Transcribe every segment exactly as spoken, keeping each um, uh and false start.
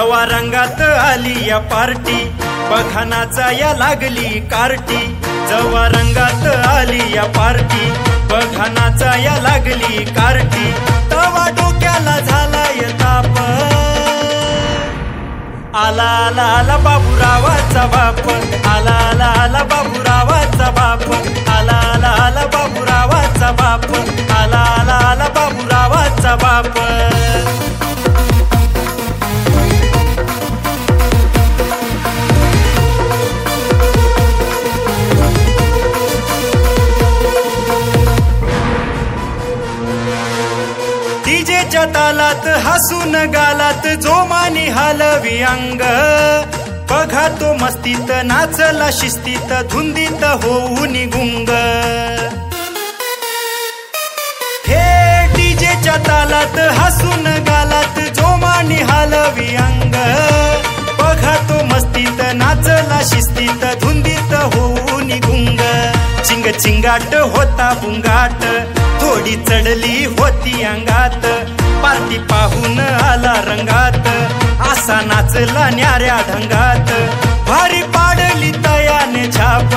जवा रंगात आली या पार्टी बघानाचा या लागली कार्टी जवा रंगात आली या पार्टी बघानाचा या लागली कार्टी तवा डोक्याला झाला या ताप आला आला आला बाबूरावाचा बाप आला आला आला बाबूरावाचा बाप आला आला आला बाबूरावाचा बाप आला आला आला बाबूरावाचा बाप डीजेच्या तालात हसून गालात जोमाने हलवी अंग बघा तो मस्तीत नाचला शिस्तीत धुंदीत होऊन गुंग हे डीजेच्या तालात हसून गालात जोमाने हलवी अंग बघा तो मस्तीत नाचला शिस्तीत धुंदीत होऊन गुंग चिंग चिंगाट होता बुंगाट थोडी चढली होती अंगात पार्टी पाहून आला रंगात असा नाचला न्याऱ्या ढंगात भारी पाडली तयाने छाप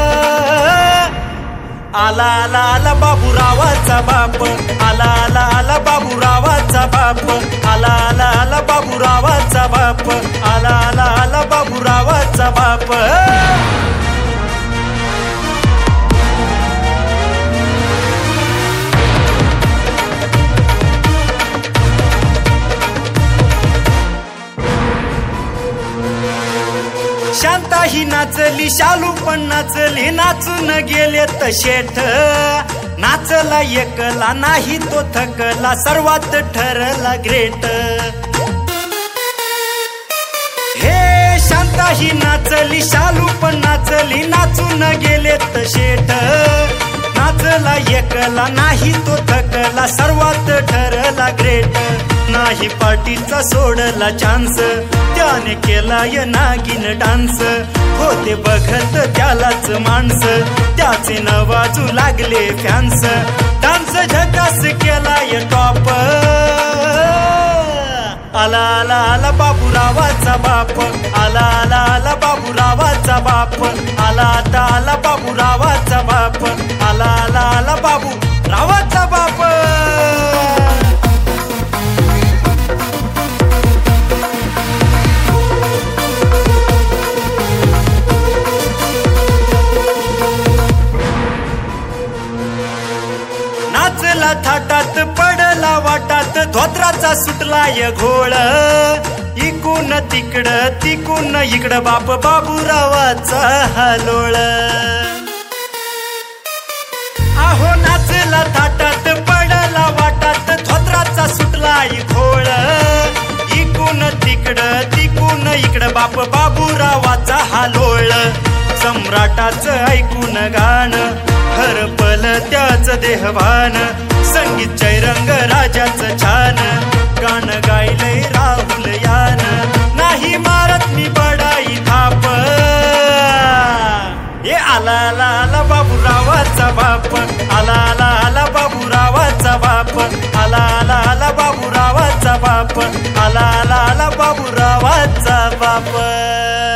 आला आला आला बाबूरावाचा बाप आला आला आला बाबूरावाचा बाप आला आला आला बाबूरावाचा बाप आला आला आला बाबूरावाचा बाप शांता ही नाचली शालू पण नाचली नाचून गेले शेठ नाचला एकला नाही तो थकला सर्वात ठरला ग्रेट हे शांता ही नाचली शालू पण नाचली नाचून गेले शेठ नाचला एकला नाही तो थकला सर्वात ठरला ग्रेट नाही पार्टीचा सोडला चान्स त्याने केला या नागिन डान्स होते बघत त्यालाच माणस त्याचे नवाजू लागले फॅन्स डान्स झकास केला या टॉप आला आला आला बाबूरावाचा बाप आला आला आला बाबूरावाचा बाप आला आता आला बाबूरावाचा बाप आला आला आला बाबूरावाचा बाप नाचला थाटात पडला वाटात धोत्राचा सुटलाय घोळ इकून तिकडं तिकून इकडं बाप बाबूरावाचा हालोळ आहो नाचला थाटात पडला वाटात धोत्राचा सुटलाय घोळ इकून तिकडं तिकून इकडं बाप बाबूरावाचा हालोळ सम्राटाचं ऐकून गाणं हरपल त्याच देहभान संगीत चैरंग राजाचं छान गाणं गायलंय राहुल यान नाही मारत मी बडाई थाप हे आला आला आला बाबूरावाचा बाप आला आला आला बाबूरावाचा बाप आला आला आला बाबूरावाचा बाप आला आला आला बाबूरावाचा बाप